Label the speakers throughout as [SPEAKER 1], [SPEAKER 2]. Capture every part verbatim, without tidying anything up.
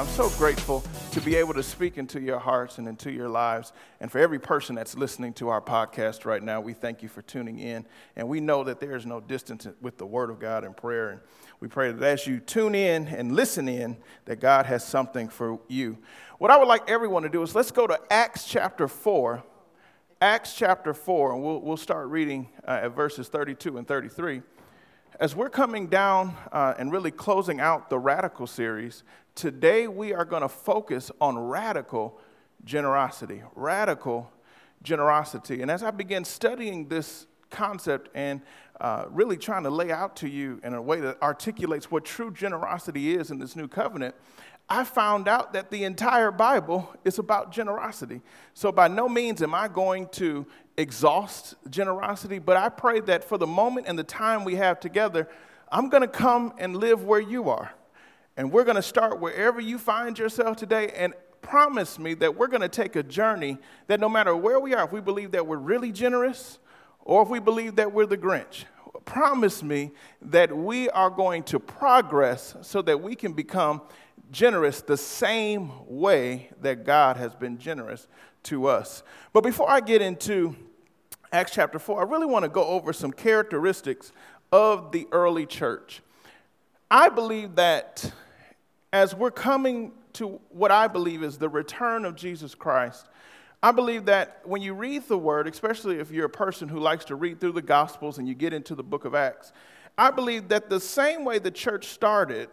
[SPEAKER 1] I'm so grateful to be able to speak into your hearts and into your lives. And for every person that's listening to our podcast right now, we thank you for tuning in. And we know that there is no distance with the Word of God and prayer. And we pray that as you tune in and listen in, that God has something for you. What I would like everyone to do is let's go to Acts chapter four. Acts chapter four, and we'll, we'll start reading uh, at verses thirty-two and thirty-three. As we're coming down uh, and really closing out the Radical series, today we are going to focus on radical generosity. Radical generosity. And as I began studying this concept and uh, really trying to lay out to you in a way that articulates what true generosity is in this new covenant, I found out that the entire Bible is about generosity. So by no means am I going to exhaust generosity, but I pray that for the moment and the time we have together, I'm going to come and live where you are. And we're going to start wherever you find yourself today, and promise me that we're going to take a journey that no matter where we are, if we believe that we're really generous or if we believe that we're the Grinch, promise me that we are going to progress so that we can become generous the same way that God has been generous to us. But before I get into Acts chapter four, I really want to go over some characteristics of the early church. I believe that as we're coming to what I believe is the return of Jesus Christ, I believe that when you read the Word, especially if you're a person who likes to read through the Gospels and you get into the book of Acts, I believe that the same way the church started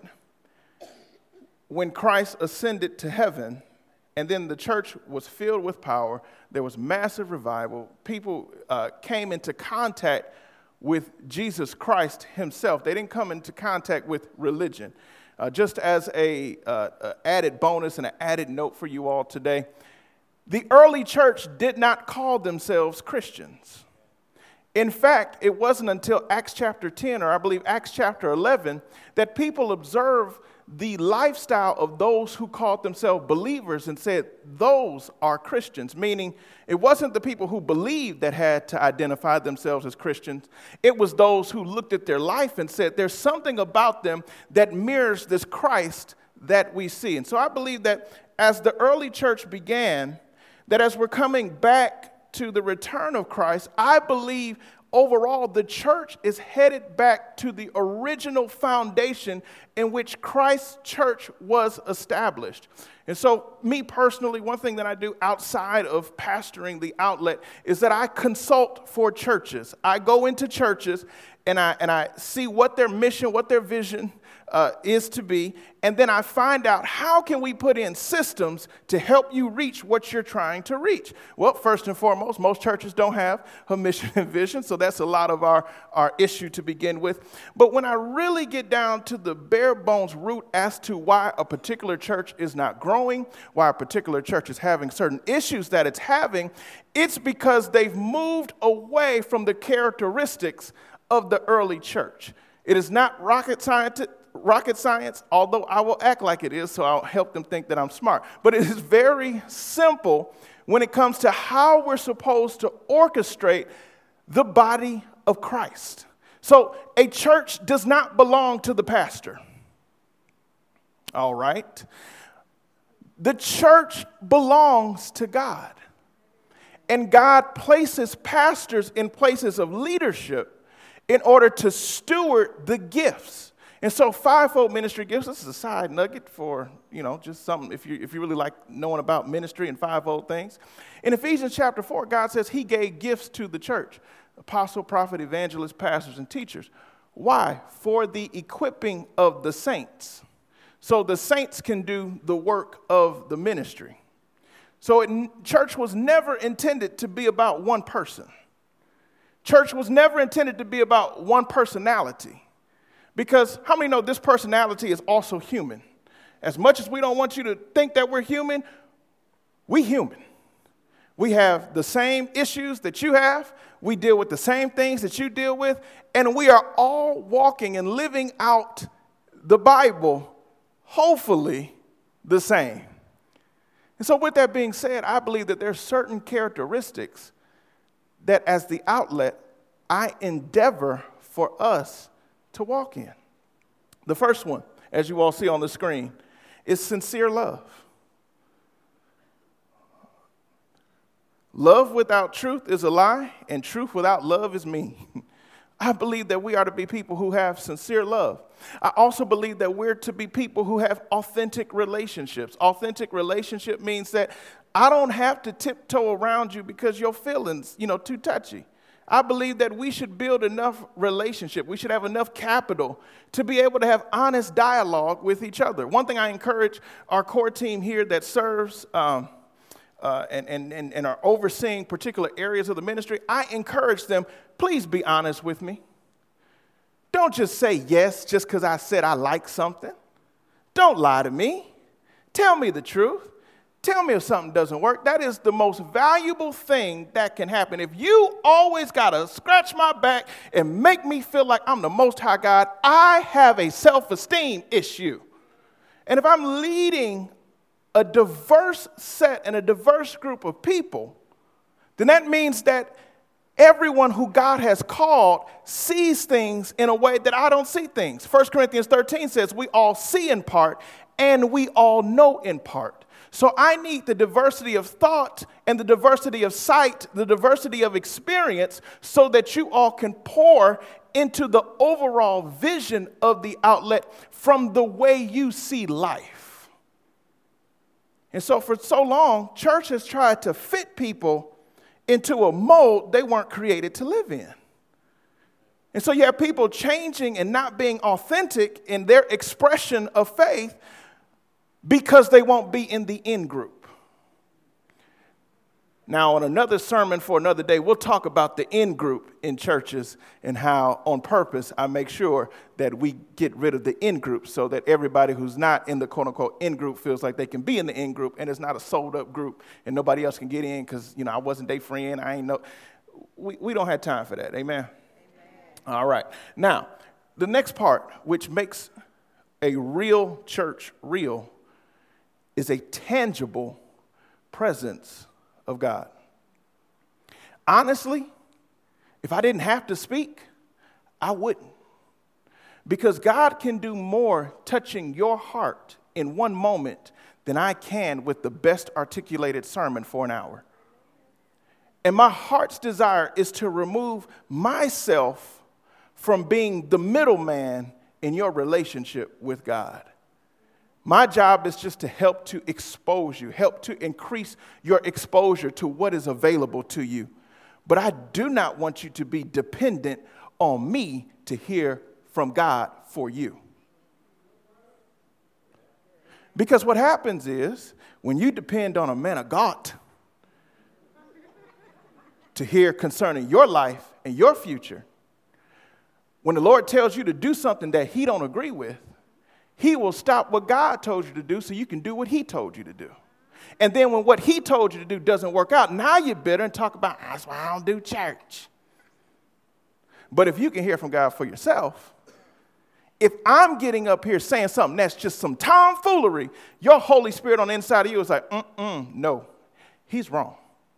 [SPEAKER 1] when Christ ascended to heaven, and then the church was filled with power, there was massive revival. People uh, came into contact with Jesus Christ himself. They didn't come into contact with religion. Uh, just as a, uh, a added bonus and an added note for you all today, the early church did not call themselves Christians. In fact, it wasn't until Acts chapter ten, or I believe Acts chapter eleven, that people observed the lifestyle of those who called themselves believers and said, those are Christians, meaning it wasn't the people who believed that had to identify themselves as Christians. It was those who looked at their life and said, there's something about them that mirrors this Christ that we see. And so I believe that as the early church began, that as we're coming back to the return of Christ, I believe overall, the church is headed back to the original foundation in which Christ's church was established. And so, me personally, one thing that I do outside of pastoring the outlet is that I consult for churches. I go into churches and I and I see what their mission, what their vision uh, is to be, and then I find out how can we put in systems to help you reach what you're trying to reach. Well, first and foremost, most churches don't have a mission and vision, so that's a lot of our, our issue to begin with. But when I really get down to the bare bones root as to why a particular church is not growing, why a particular church is having certain issues that it's having, it's because they've moved away from the characteristics of the early church. It is not rocket science, rocket science, although I will act like it is, so I'll help them think that I'm smart. But it is very simple when it comes to how we're supposed to orchestrate the body of Christ. So a church does not belong to the pastor. All right? The church belongs to God. And God places pastors in places of leadership in order to steward the gifts. And so fivefold ministry gifts, this is a side nugget for, you know, just something if you if you really like knowing about ministry and fivefold things. In Ephesians chapter four, God says he gave gifts to the church, apostle, prophet, evangelist, pastors, and teachers. Why? For the equipping of the saints. So the saints can do the work of the ministry. So it, church was never intended to be about one person. Church was never intended to be about one personality. Because how many know this personality is also human? As much as we don't want you to think that we're human, we human. We have the same issues that you have. We deal with the same things that you deal with. And we are all walking and living out the Bible, hopefully the same. And so with that being said, I believe that there are certain characteristics that as the outlet, I endeavor for us to walk in. The first one, as you all see on the screen, is sincere love. Love without truth is a lie, and truth without love is mean. I believe that we are to be people who have sincere love. I also believe that we're to be people who have authentic relationships. Authentic relationship means that I don't have to tiptoe around you because your feelings, you know, too touchy. I believe that we should build enough relationship. We should have enough capital to be able to have honest dialogue with each other. One thing I encourage our core team here that serves um, uh, and, and, and, and are overseeing particular areas of the ministry, I encourage them, please be honest with me. Don't just say yes just because I said I like something. Don't lie to me. Tell me the truth. Tell me if something doesn't work. That is the most valuable thing that can happen. If you always got to scratch my back and make me feel like I'm the Most High God, I have a self-esteem issue. And if I'm leading a diverse set and a diverse group of people, then that means that everyone who God has called sees things in a way that I don't see things. First Corinthians thirteen says we all see in part and we all know in part. So I need the diversity of thought and the diversity of sight, the diversity of experience, so that you all can pour into the overall vision of the outlet from the way you see life. And so for so long, church has tried to fit people into a mold they weren't created to live in. And so you have people changing and not being authentic in their expression of faith because they won't be in the in group. Now, on another sermon for another day, we'll talk about the in group in churches and how, on purpose, I make sure that we get rid of the in group so that everybody who's not in the quote-unquote in group feels like they can be in the in group, and it's not a sold-up group and nobody else can get in because, you know, I wasn't their friend. I ain't know. We, we don't have time for that. Amen? Amen? All right. Now, the next part, which makes a real church real, is a tangible presence of God. Honestly, if I didn't have to speak, I wouldn't. Because God can do more touching your heart in one moment than I can with the best articulated sermon for an hour. And my heart's desire is to remove myself from being the middleman in your relationship with God. My job is just to help to expose you, help to increase your exposure to what is available to you. But I do not want you to be dependent on me to hear from God for you. Because what happens is when you depend on a man of God to hear concerning your life and your future, when the Lord tells you to do something that he don't agree with, he will stop what God told you to do so you can do what he told you to do. And then when what he told you to do doesn't work out, now you're bitter and talk about, that's why I don't do church. But if you can hear from God for yourself, if I'm getting up here saying something that's just some tomfoolery, your Holy Spirit on the inside of you is like, mm-mm, no, he's wrong.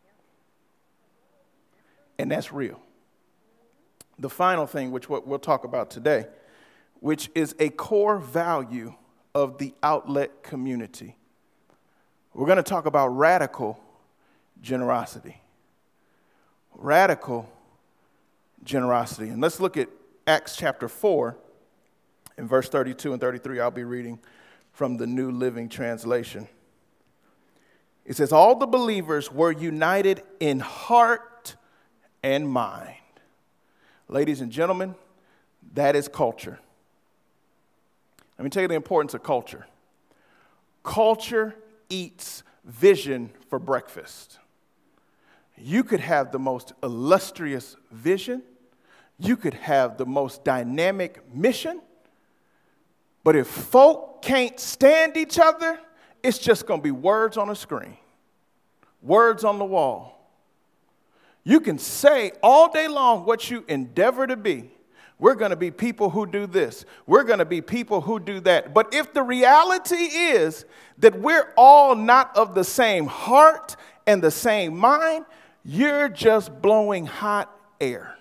[SPEAKER 1] And that's real. The final thing, which we'll talk about today, which is a core value of the outlet community. We're going to talk about radical generosity. Radical generosity. And let's look at Acts chapter four, in verse thirty-two and thirty-three. I'll be reading from the New Living Translation. It says, all the believers were united in heart and mind. Ladies and gentlemen, that is culture. Let me tell you the importance of culture. Culture eats vision for breakfast. You could have the most illustrious vision. You could have the most dynamic mission. But if folk can't stand each other, it's just going to be words on a screen, words on the wall. You can say all day long what you endeavor to be. We're going to be people who do this. We're going to be people who do that. But if the reality is that we're all not of the same heart and the same mind, you're just blowing hot air.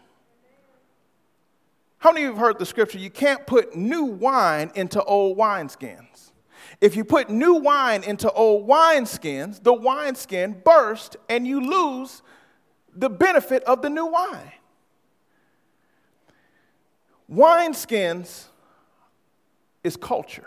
[SPEAKER 1] How many of you have heard the scripture, you can't put new wine into old wineskins? If you put new wine into old wineskins, the wineskin burst and you lose the benefit of the new wine. Wineskins is culture.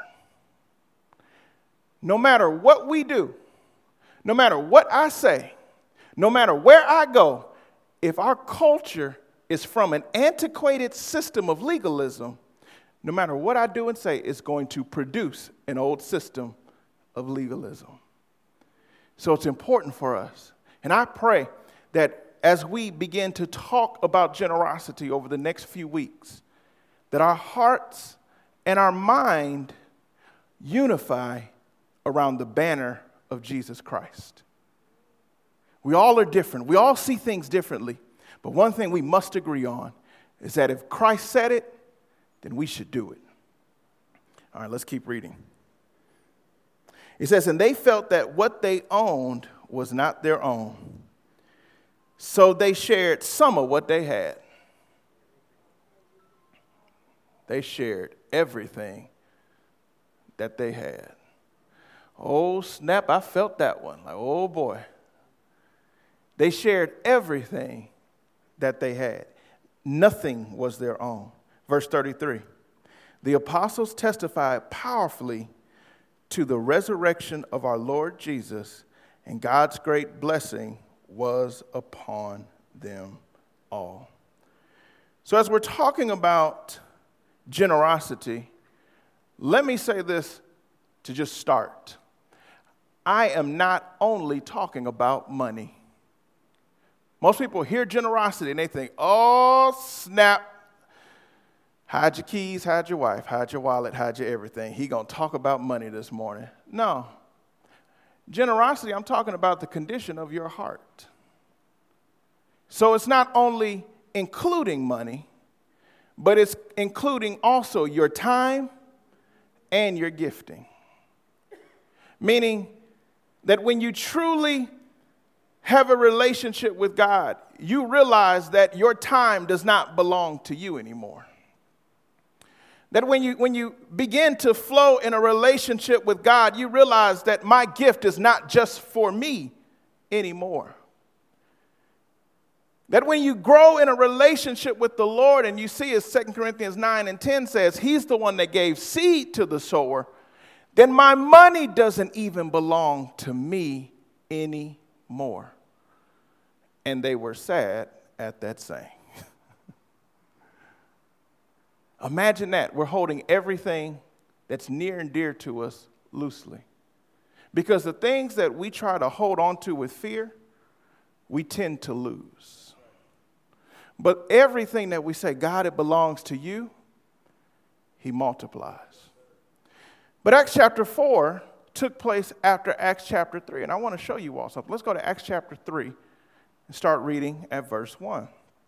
[SPEAKER 1] No matter what we do, no matter what I say, no matter where I go, if our culture is from an antiquated system of legalism, no matter what I do and say, it's going to produce an old system of legalism. So it's important for us. And I pray that as we begin to talk about generosity over the next few weeks, that our hearts and our mind unify around the banner of Jesus Christ. We all are different. We all see things differently. But one thing we must agree on is that if Christ said it, then we should do it. All right, let's keep reading. It says, and they felt that what they owned was not their own, so they shared some of what they had. They shared everything that they had. Oh, snap, I felt that one. Like, oh, boy. They shared everything that they had. Nothing was their own. Verse thirty-three, the apostles testified powerfully to the resurrection of our Lord Jesus, and God's great blessing was upon them all. So as we're talking about generosity, let me say this to just start. I am not only talking about money. Most people hear generosity and they think, oh, snap. Hide your keys, hide your wife, hide your wallet, hide your everything. He gonna talk about money this morning. No. Generosity, I'm talking about the condition of your heart. So it's not only including money, but it's including also your time and your gifting. Meaning that when you truly have a relationship with God, you realize that your time does not belong to you anymore. That when you, when you begin to flow in a relationship with God, you realize that my gift is not just for me anymore. That when you grow in a relationship with the Lord and you see, as Second Corinthians nine and ten says, he's the one that gave seed to the sower, then my money doesn't even belong to me anymore. And they were sad at that saying. Imagine that. We're holding everything that's near and dear to us loosely. Because the things that we try to hold on to with fear, we tend to lose. But everything that we say, God, it belongs to you, he multiplies. But Acts chapter four took place after Acts chapter three. And I want to show you all something. Let's go to Acts chapter three and start reading at verse one.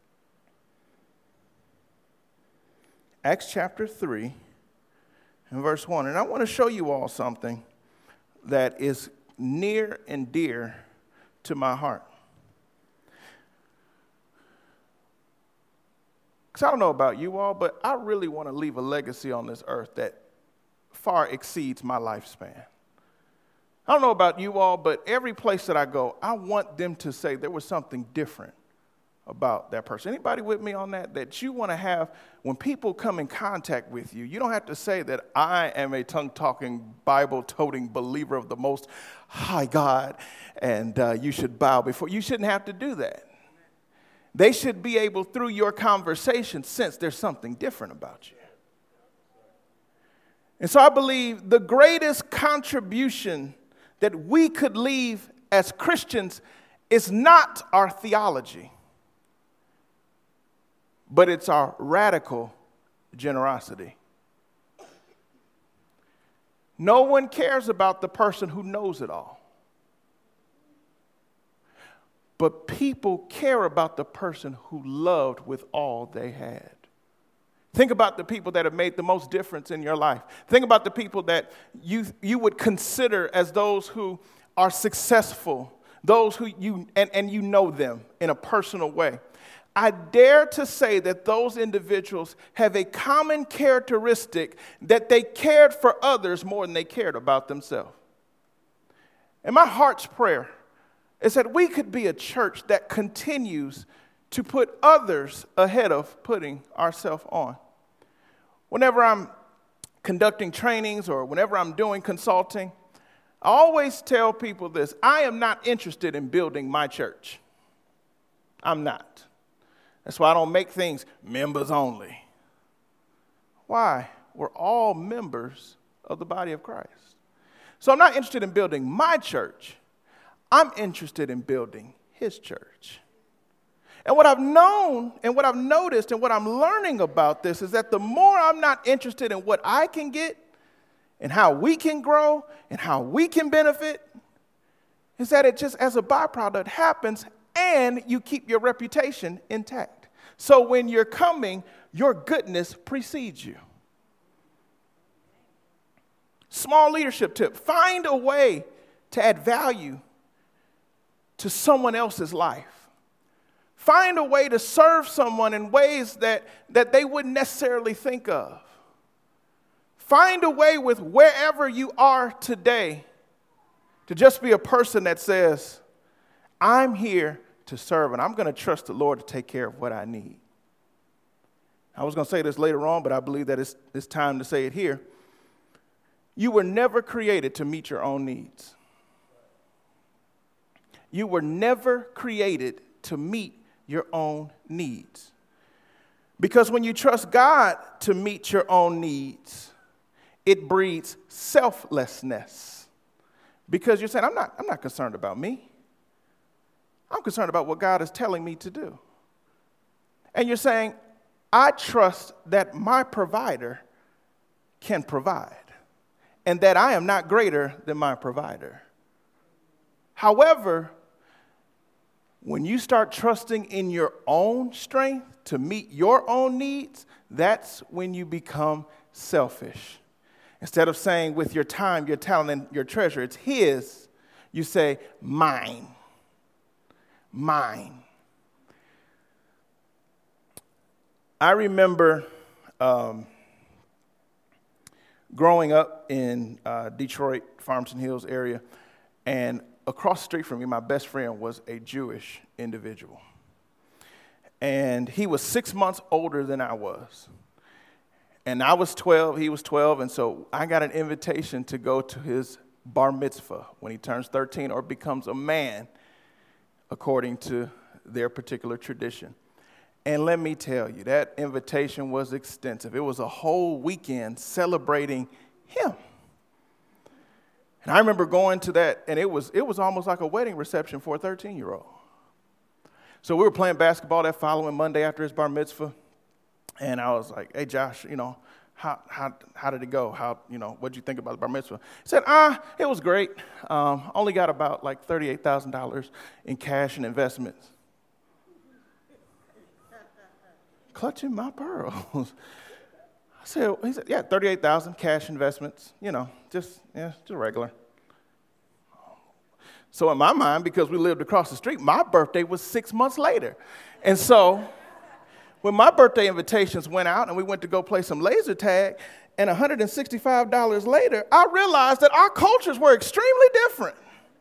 [SPEAKER 1] Acts chapter three and verse one. And I want to show you all something that is near and dear to my heart. Because I don't know about you all, but I really want to leave a legacy on this earth that far exceeds my lifespan. I don't know about you all, but every place that I go, I want them to say there was something different about that person. Anybody with me on that? That you want to have, when people come in contact with you, you don't have to say that I am a tongue-talking, Bible-toting believer of the Most High God, and uh, you should bow before. You shouldn't have to do that. They should be able, through your conversation, sense there's something different about you. And so I believe the greatest contribution that we could leave as Christians is not our theology, but it's our radical generosity. No one cares about the person who knows it all. But people care about the person who loved with all they had. Think about the people that have made the most difference in your life. Think about the people that you, you would consider as those who are successful, those who you, and, and you know them in a personal way. I dare to say that those individuals have a common characteristic that they cared for others more than they cared about themselves. And my heart's prayer is that we could be a church that continues to put others ahead of putting ourselves on. Whenever I'm conducting trainings or whenever I'm doing consulting, I always tell people this: I am not interested in building my church. I'm not. That's why I don't make things members only. Why? We're all members of the body of Christ. So I'm not interested in building my church. I'm interested in building his church. And what I've known and what I've noticed and what I'm learning about this is that the more I'm not interested in what I can get and how we can grow and how we can benefit, is that it just as a byproduct happens and you keep your reputation intact. So when you're coming, your goodness precedes you. Small leadership tip: find a way to add value to someone else's life. Find a way to serve someone in ways that, that they wouldn't necessarily think of. Find a way with wherever you are today to just be a person that says, I'm here to serve, and I'm going to trust the Lord to take care of what I need. I was going to say this later on, but I believe that it's, it's time to say it here. You were never created to meet your own needs. You were never created to meet your own needs. Because when you trust God to meet your own needs, it breeds selflessness. Because you're saying, I'm not, I'm not concerned about me. I'm concerned about what God is telling me to do. And you're saying, I trust that my provider can provide, and that I am not greater than my provider. However, when you start trusting in your own strength to meet your own needs, that's when you become selfish. Instead of saying with your time, your talent, and your treasure, it's his, you say, mine. Mine. I remember um, growing up in uh, Detroit, Farmington Hills area, and across the street from me, my best friend was a Jewish individual. And he was six months older than I was. And I was twelve, he was twelve, and so I got an invitation to go to his bar mitzvah when he turns thirteen or becomes a man, according to their particular tradition. And let me tell you, that invitation was extensive. It was a whole weekend celebrating him. And I remember going to that, and it was it was almost like a wedding reception for a thirteen-year-old. So we were playing basketball that following Monday after his bar mitzvah, and I was like, hey, Josh, you know, how how how did it go? How, you know, what did you think about the bar mitzvah? He said, ah, it was great. Um, only got about like thirty-eight thousand dollars in cash and investments. Clutching my pearls. I said, he said, yeah, thirty-eight thousand dollars cash investments, you know, just, yeah, just regular. So in my mind, because we lived across the street, my birthday was six months later. And so when my birthday invitations went out and we went to go play some laser tag, and one hundred sixty-five dollars later, I realized that our cultures were extremely different.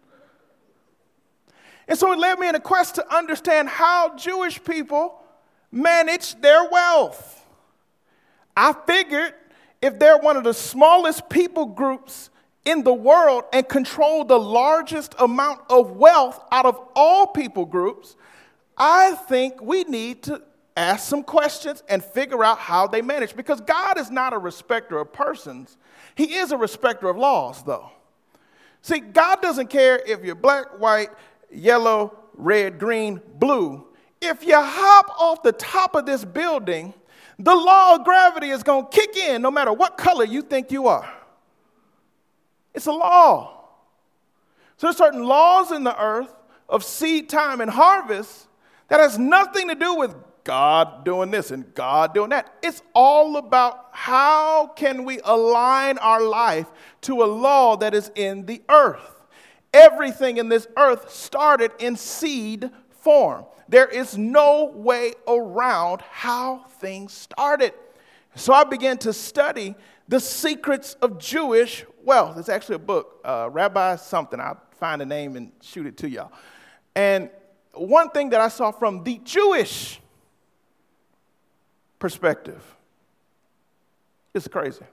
[SPEAKER 1] And so it led me in a quest to understand how Jewish people manage their wealth. I figured if they're one of the smallest people groups in the world and control the largest amount of wealth out of all people groups, I think we need to ask some questions and figure out how they manage. Because God is not a respecter of persons. He is a respecter of laws, though. See, God doesn't care if you're black, white, yellow, red, green, blue. If you hop off the top of this building, the law of gravity is going to kick in no matter what color you think you are. It's a law. So there's certain laws in the earth of seed time and harvest that has nothing to do with God doing this and God doing that. It's all about how can we align our life to a law that is in the earth. Everything in this earth started in seed form. There is no way around how things started. So I began to study the secrets of Jewish wealth. It's actually a book, uh, Rabbi something. I'll find a name and shoot it to y'all. And one thing that I saw from the Jewish perspective, it's crazy.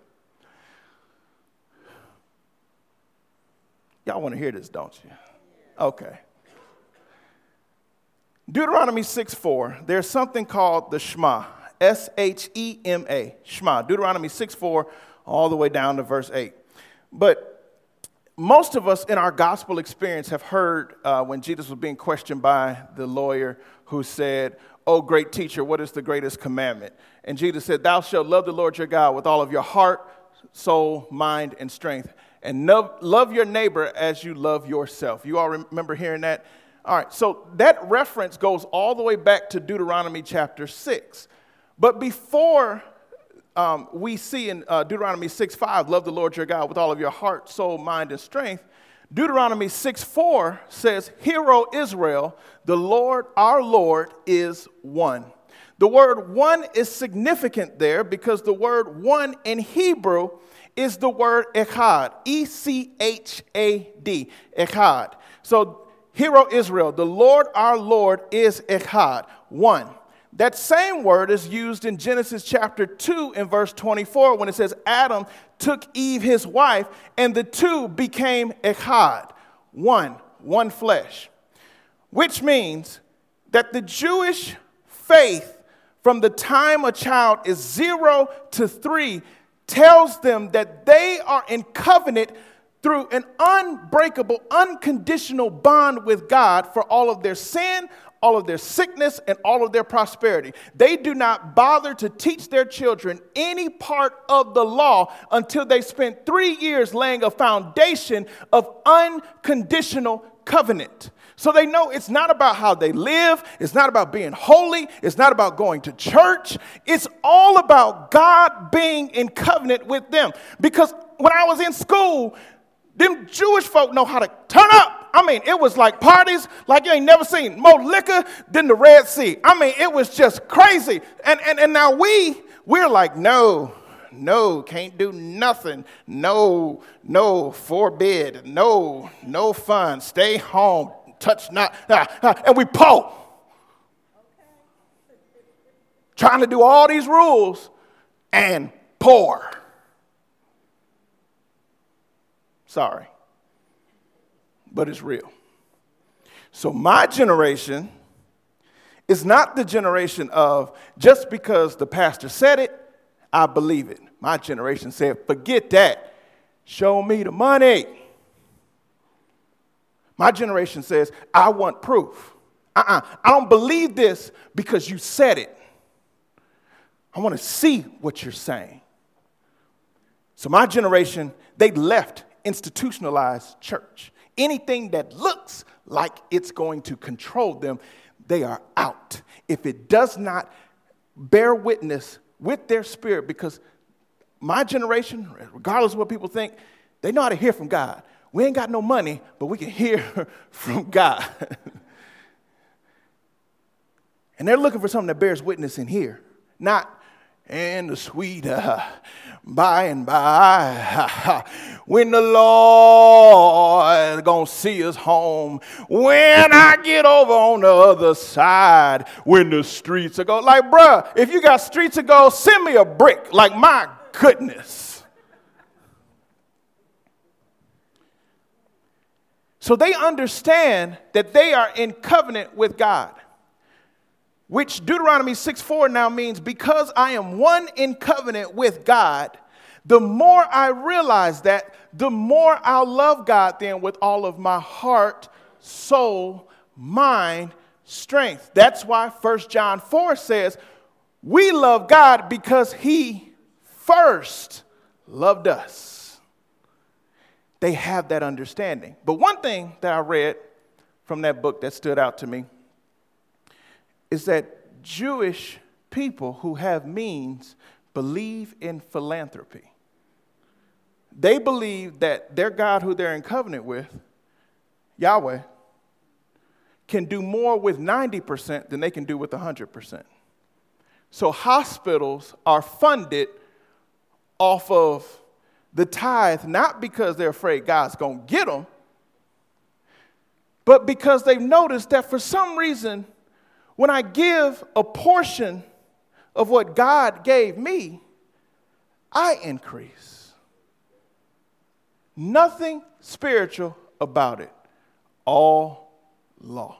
[SPEAKER 1] Y'all want to hear this, don't you? Okay. Deuteronomy six four, there's something called the Shema, S H E M A, Shema. Deuteronomy six four, all the way down to verse eight. But most of us in our gospel experience have heard uh, when Jesus was being questioned by the lawyer who said, "Oh, great teacher, what is the greatest commandment?" And Jesus said, "Thou shalt love the Lord your God with all of your heart, soul, mind, and strength, and love, love your neighbor as you love yourself." You all remember hearing that? All right, so that reference goes all the way back to Deuteronomy chapter six. But before um, we see in uh, Deuteronomy six five, love the Lord your God with all of your heart, soul, mind, and strength, Deuteronomy six four says, "Hear, O Israel, the Lord, our Lord, is one." The word one is significant there because the word one in Hebrew is the word echad, E C H A D, echad. So, "Hear, O Israel, the Lord our Lord is echad," one. That same word is used in Genesis chapter two in verse twenty-four when it says Adam took Eve his wife and the two became echad, one, one flesh. Which means that the Jewish faith from the time a child is zero to three tells them that they are in covenant through an unbreakable, unconditional bond with God for all of their sin, all of their sickness, and all of their prosperity. They do not bother to teach their children any part of the law until they spent three years laying a foundation of unconditional covenant. So they know it's not about how they live. It's not about being holy. It's not about going to church. It's all about God being in covenant with them. Because when I was in school, them Jewish folk know how to turn up. I mean, it was like parties like you ain't never seen. More liquor than the Red Sea. I mean, it was just crazy. And, and, and now we, we're like, no, no, can't do nothing. No, no, forbid. No, no fun. Stay home. Touch not. Ah, ah, and we pull. Okay. Trying to do all these rules and pour. Sorry, but it's real. So my generation is not the generation of just because the pastor said it, I believe it. My generation said, forget that. Show me the money. My generation says, I want proof. Uh-uh. I don't believe this because you said it. I want to see what you're saying. So my generation, they left institutionalized church. Anything that looks like it's going to control them, they are out. If it does not bear witness with their spirit, because my generation, regardless of what people think, they know how to hear from God. We ain't got no money, but we can hear from God. And they're looking for something that bears witness in here, not in the sweet uh, by and by, when the Lord gonna see us home, when I get over on the other side, when the streets are gold. Like, bruh, if you got streets of gold, send me a brick. Like, my goodness. So they understand that they are in covenant with God, which Deuteronomy six four now means because I am one in covenant with God, the more I realize that, the more I'll love God then with all of my heart, soul, mind, strength. That's why First John four says, we love God because he first loved us. They have that understanding. But one thing that I read from that book that stood out to me is that Jewish people who have means believe in philanthropy. They believe that their God who they're in covenant with, Yahweh, can do more with ninety percent than they can do with one hundred percent. So hospitals are funded off of the tithe, not because they're afraid God's going to get them, but because they've noticed that for some reason, when I give a portion of what God gave me, I increase. Nothing spiritual about it. All law.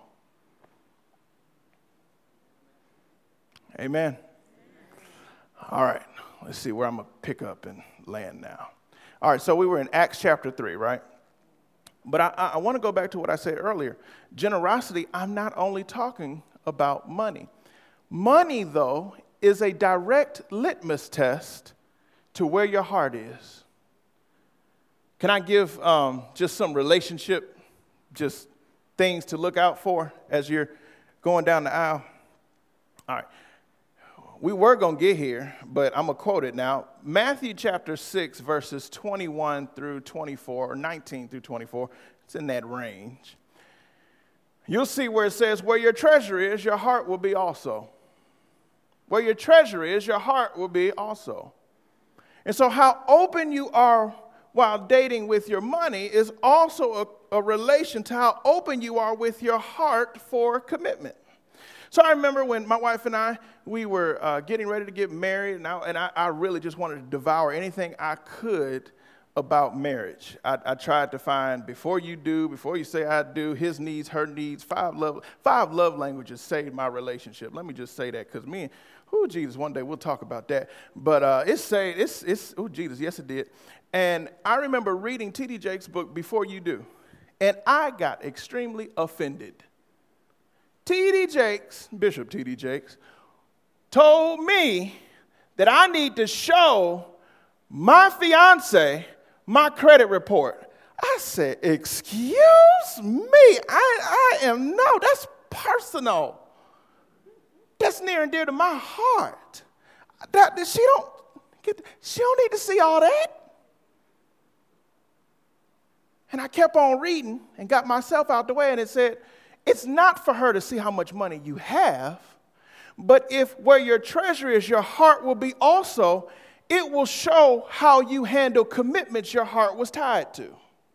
[SPEAKER 1] Amen. All right. Let's see where I'm going to pick up and land now. All right. So we were in Acts chapter three, right? But I, I want to go back to what I said earlier. Generosity, I'm not only talking about money. Money, though, is a direct litmus test to where your heart is. Can I give um, just some relationship, just things to look out for as you're going down the aisle? All right. We were going to get here, but I'm going to quote it now. Matthew chapter six, verses twenty-one through twenty-four, or nineteen through twenty-four. It's in that range. You'll see where it says, where your treasure is, your heart will be also. Where your treasure is, your heart will be also. And so how open you are while dating with your money is also a, a relation to how open you are with your heart for commitment. So I remember when my wife and I, we were uh, getting ready to get married, and, I, and I, I really just wanted to devour anything I could about marriage. I, I tried to find before you do, before you say I do, his needs, her needs, five love, five love languages saved my relationship. Let me just say that, because me and, oh, Jesus, one day we'll talk about that. But uh, it saved, it's, it's, oh, Jesus, yes, it did. And I remember reading T D Jakes' book, Before You Do, and I got extremely offended. T D Jakes, Bishop T D Jakes, told me that I need to show my fiance my credit report. I said, excuse me, I, I am, no, that's personal. That's near and dear to my heart. That, that she don't get, she don't need to see all that. And I kept on reading and got myself out the way, and it said, it's not for her to see how much money you have, but if where your treasure is, your heart will be also. It will show how you handle commitments your heart was tied to,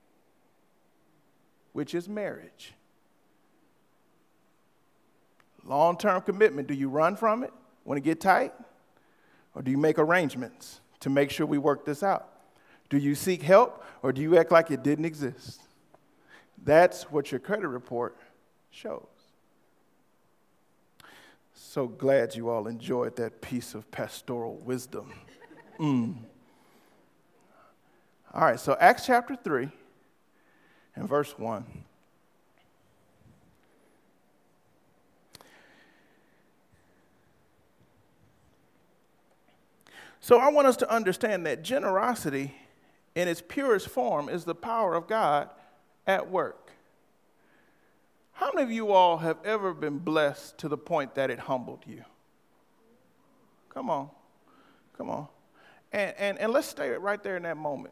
[SPEAKER 1] which is marriage. Long-term commitment, do you run from it when it get tight? Or do you make arrangements to make sure we work this out? Do you seek help, or do you act like it didn't exist? That's what your credit report shows. So glad you all enjoyed that piece of pastoral wisdom. Mm. All right, so Acts chapter three and verse one. So I want us to understand that generosity in its purest form is the power of God at work. How many of you all have ever been blessed to the point that it humbled you? Come on, come on. And, and, and let's stay right there in that moment.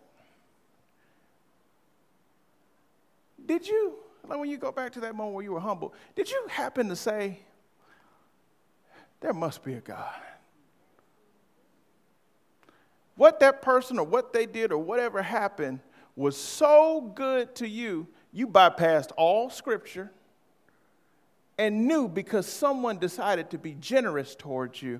[SPEAKER 1] Did you, like when you go back to that moment where you were humble, did you happen to say, there must be a God? What that person or what they did or whatever happened was so good to you, you bypassed all scripture and knew because someone decided to be generous towards you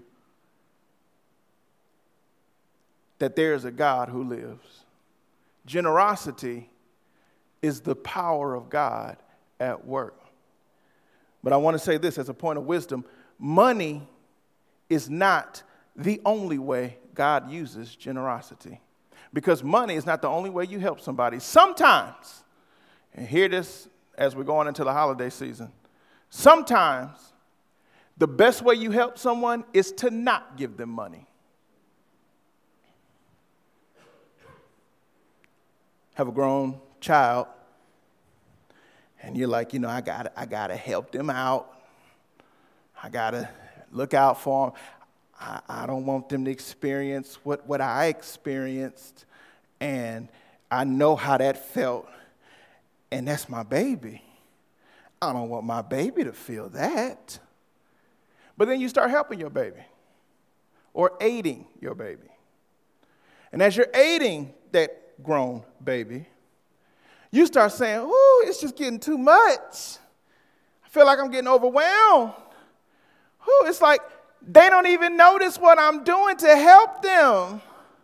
[SPEAKER 1] that there is a God who lives. Generosity is the power of God at work. But I want to say this as a point of wisdom. Money is not the only way God uses generosity. Because money is not the only way you help somebody. Sometimes, and hear this as we're going into the holiday season, sometimes the best way you help someone is to not give them money. Have a grown child, and you're like, you know, I gotta, I gotta help them out. I gotta look out for them. I, I don't want them to experience what, what I experienced, and I know how that felt, and that's my baby. I don't want my baby to feel that. But then you start helping your baby or aiding your baby. And as you're aiding that grown baby, you start saying, ooh, it's just getting too much. I feel like I'm getting overwhelmed. Ooh, it's like they don't even notice what I'm doing to help them.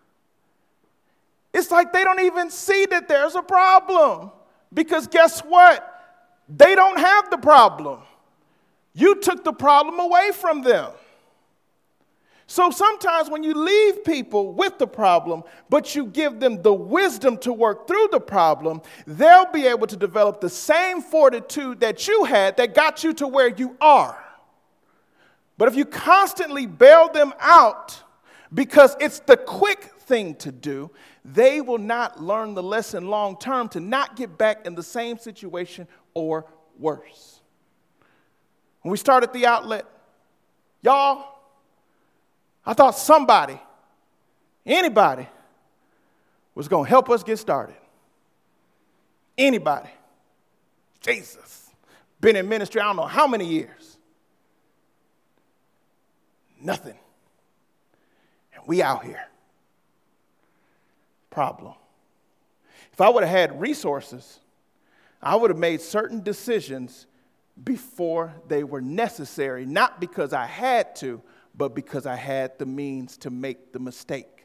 [SPEAKER 1] It's like they don't even see that there's a problem. Because guess what? They don't have the problem. You took the problem away from them. So sometimes when you leave people with the problem, but you give them the wisdom to work through the problem, they'll be able to develop the same fortitude that you had that got you to where you are. But if you constantly bail them out because it's the quick thing to do, they will not learn the lesson long term to not get back in the same situation or worse. When we started the outlet, y'all, I thought somebody, anybody, was going to help us get started. Anybody. Jesus. Been in ministry I don't know how many years. Nothing. And we out here. Problem. If I would have had resources, I would have made certain decisions before they were necessary, not because I had to, but because I had the means to make the mistake.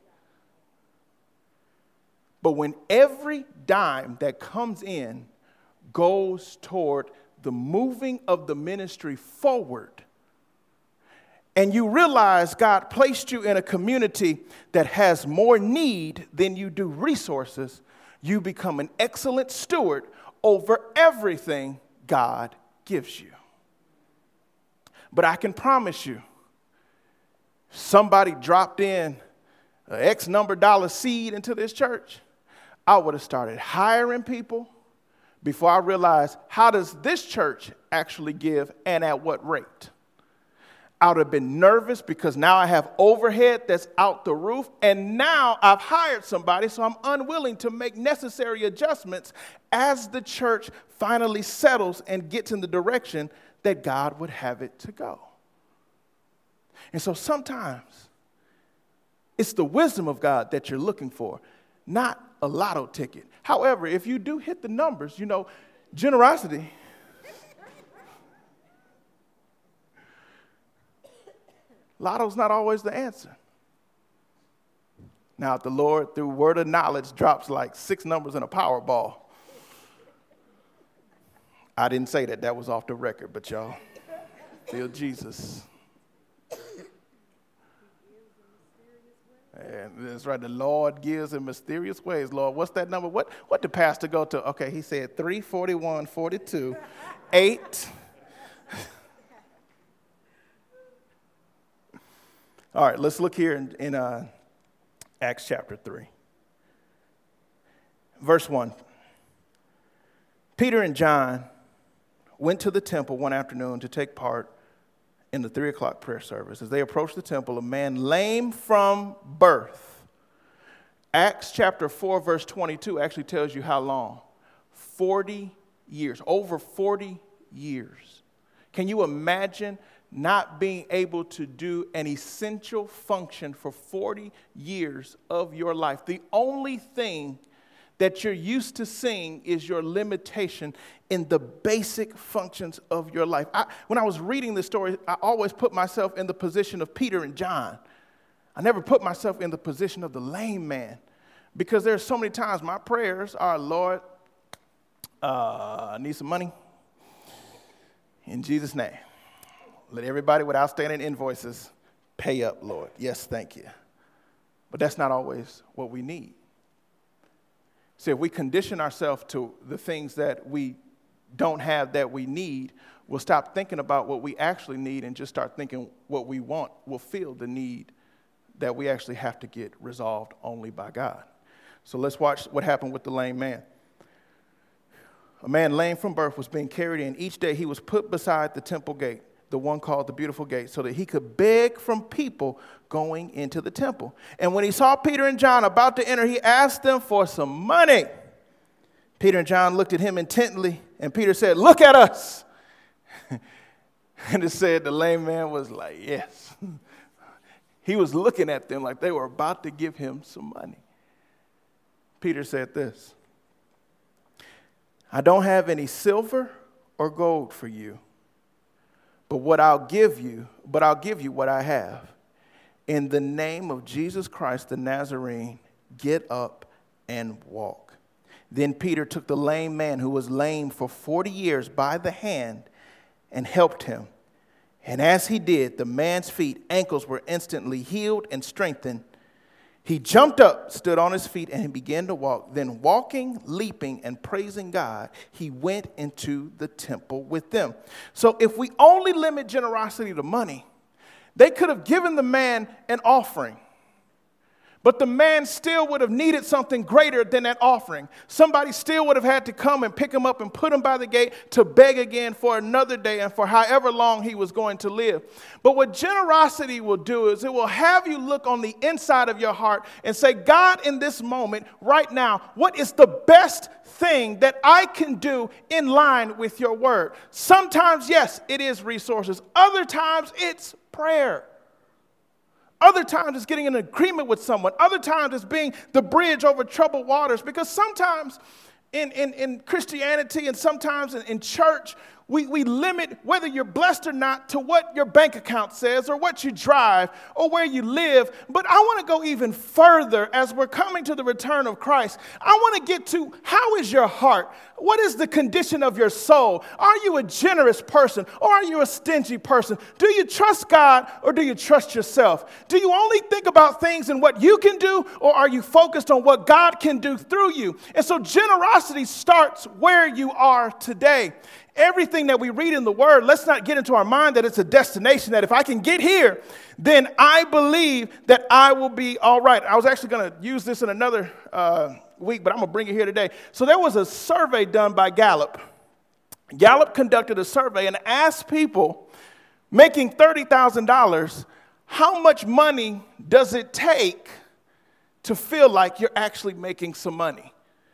[SPEAKER 1] But when every dime that comes in goes toward the moving of the ministry forward, and you realize God placed you in a community that has more need than you do resources, you become an excellent steward over everything God gives you. But I can promise you, somebody dropped in an X number dollar seed into this church, I would have started hiring people before I realized, how does this church actually give and at what rate? I would have been nervous because now I have overhead that's out the roof, and now I've hired somebody, so I'm unwilling to make necessary adjustments as the church finally settles and gets in the direction that God would have it to go. And so sometimes it's the wisdom of God that you're looking for, not a lotto ticket. However, if you do hit the numbers, you know, generosity. Lotto's not always the answer. Now, if the Lord, through word of knowledge, drops like six numbers in a Powerball, I didn't say that. That was off the record, but y'all, feel Jesus. And that's right. The Lord gives in mysterious ways. Lord, what's that number? What what did pastor go to? Okay, he said three, forty-one, forty-two, eight. All right, let's look here in, in uh, Acts chapter three. Verse one. Peter and John went to the temple one afternoon to take part in the three o'clock prayer service. As they approached the temple, a man lame from birth. Acts chapter four, verse twenty-two actually tells you how long. forty years, over forty years. Can you imagine not being able to do an essential function for forty years of your life? The only thing that you're used to seeing is your limitation in the basic functions of your life. I, when I was reading this story, I always put myself in the position of Peter and John. I never put myself in the position of the lame man, because there are so many times my prayers are, Lord, uh, I need some money. In Jesus' name. Let everybody with outstanding invoices pay up, Lord. Yes, thank you. But that's not always what we need. See, if we condition ourselves to the things that we don't have that we need, we'll stop thinking about what we actually need and just start thinking what we want will fill the need that we actually have to get resolved only by God. So let's watch what happened with the lame man. A man lame from birth was being carried in. Each day he was put beside the temple gate, the one called the Beautiful Gate, so that he could beg from people going into the temple. And when he saw Peter and John about to enter, he asked them for some money. Peter and John looked at him intently, and Peter said, "Look at us." And it said the lame man was like, yes. He was looking at them like they were about to give him some money. Peter said this, I don't have any silver or gold for you, but what I'll give you, but I'll give you what I have. In the name of Jesus Christ the Nazarene, get up and walk. Then Peter took the lame man who was lame for forty years by the hand and helped him. And as he did, the man's feet, ankles were instantly healed and strengthened. He jumped up, stood on his feet, and he began to walk. Then walking, leaping, and praising God, he went into the temple with them. So if we only limit generosity to money, they could have given the man an offering. But the man still would have needed something greater than that offering. Somebody still would have had to come and pick him up and put him by the gate to beg again for another day and for however long he was going to live. But what generosity will do is it will have you look on the inside of your heart and say, God, in this moment, right now, what is the best thing that I can do in line with your word? Sometimes, yes, it is resources. Other times, it's prayer. Other times it's getting in agreement with someone. Other times it's being the bridge over troubled waters. Because sometimes in, in, in Christianity and sometimes in, in church, we, we limit whether you're blessed or not to what your bank account says or what you drive or where you live. But I want to go even further as we're coming to the return of Christ. I want to get to how is your heart? What is the condition of your soul? Are you a generous person or are you a stingy person? Do you trust God or do you trust yourself? Do you only think about things and what you can do, or are you focused on what God can do through you? And so generosity starts where you are today. Everything that we read in the word, let's not get into our mind that it's a destination, that if I can get here, then I believe that I will be all right. I was actually going to use this in another uh, week, but I'm going to bring it here today. So there was a survey done by Gallup. Gallup conducted a survey and asked people making thirty thousand dollars, how much money does it take to feel like you're actually making some money?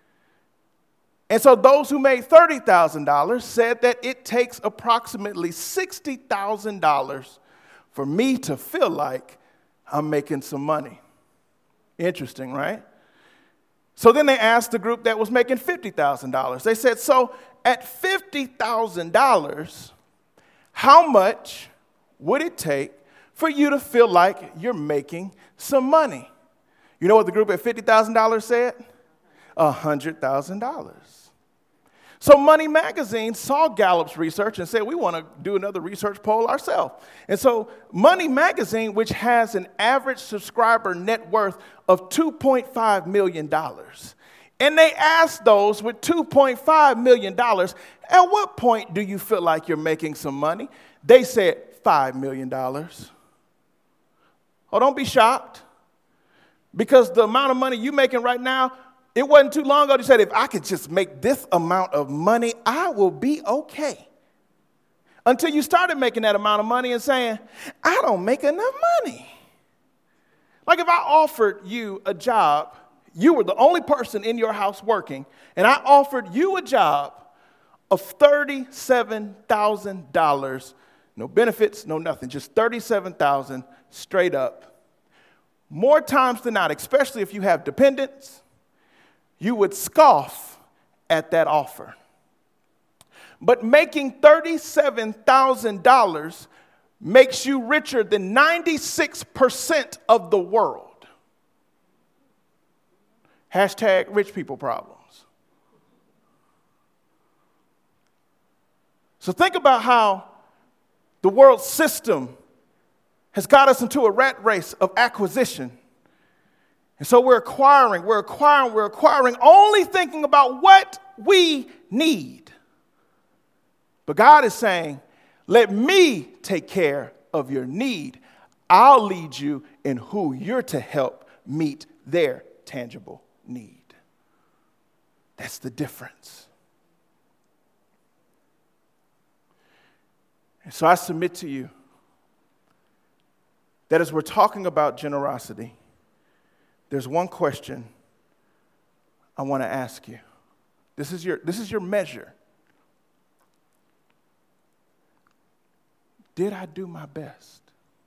[SPEAKER 1] And so those who made thirty thousand dollars said that it takes approximately sixty thousand dollars for me to feel like I'm making some money. Interesting, right? So then they asked the group that was making fifty thousand dollars. They said, so at fifty thousand dollars, how much would it take for you to feel like you're making some money? You know what the group at fifty thousand dollars said? one hundred thousand dollars. So Money Magazine saw Gallup's research and said, we want to do another research poll ourselves. And so Money Magazine, which has an average subscriber net worth of two point five million dollars, and they asked those with two point five million dollars, at what point do you feel like you're making some money? They said five million dollars. Oh, don't be shocked, because the amount of money you're making right now, it wasn't too long ago you said, if I could just make this amount of money, I will be okay. Until you started making that amount of money and saying, I don't make enough money. Like if I offered you a job, you were the only person in your house working, and I offered you a job of thirty-seven thousand dollars, no benefits, no nothing, just thirty-seven thousand dollars straight up. More times than not, especially if you have dependents, you would scoff at that offer. But making thirty-seven thousand dollars makes you richer than ninety-six percent of the world. Hashtag rich people problems. So think about how the world system has got us into a rat race of acquisition. And so we're acquiring, we're acquiring, we're acquiring, only thinking about what we need. But God is saying, let me take care of your need. I'll lead you in who you're to help meet their tangible need. That's the difference. And so I submit to you that as we're talking about generosity, there's one question I want to ask you. This is your, this is your measure. Did I do my best?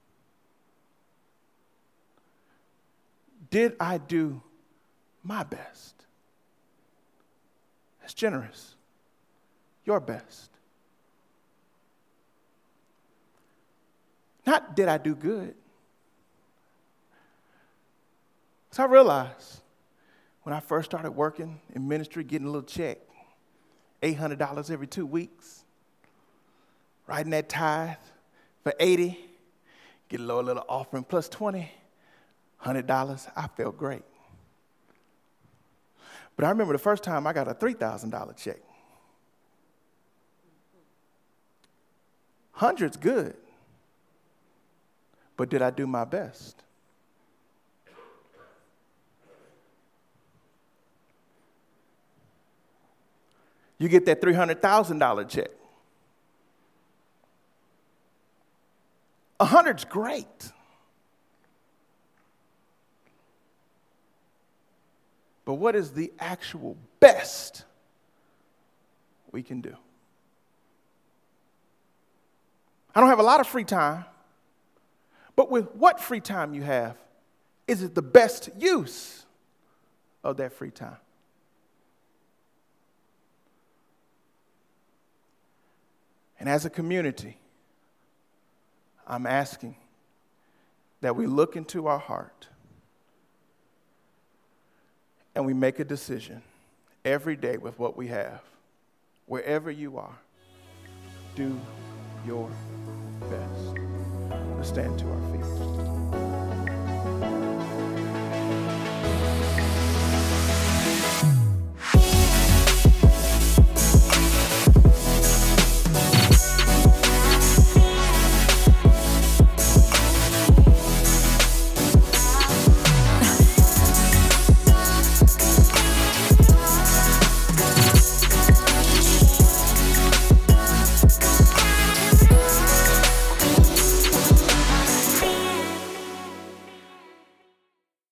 [SPEAKER 1] Did I do my best? That's generous. Your best. Not did I do good. So I realized when I first started working in ministry, getting a little check, eight hundred dollars every two weeks, writing that tithe for eighty, get a little, little offering plus twenty, one hundred dollars, I felt great. But I remember the first time I got a three thousand dollars check. Hundred's good. But did I do my best? You get that three hundred thousand dollars check. A hundred's great. But what is the actual best we can do? I don't have a lot of free time, but with what free time you have, is it the best use of that free time? And as a community, I'm asking that we look into our heart and we make a decision every day with what we have. Wherever you are, do your best. Let's stand to our feet.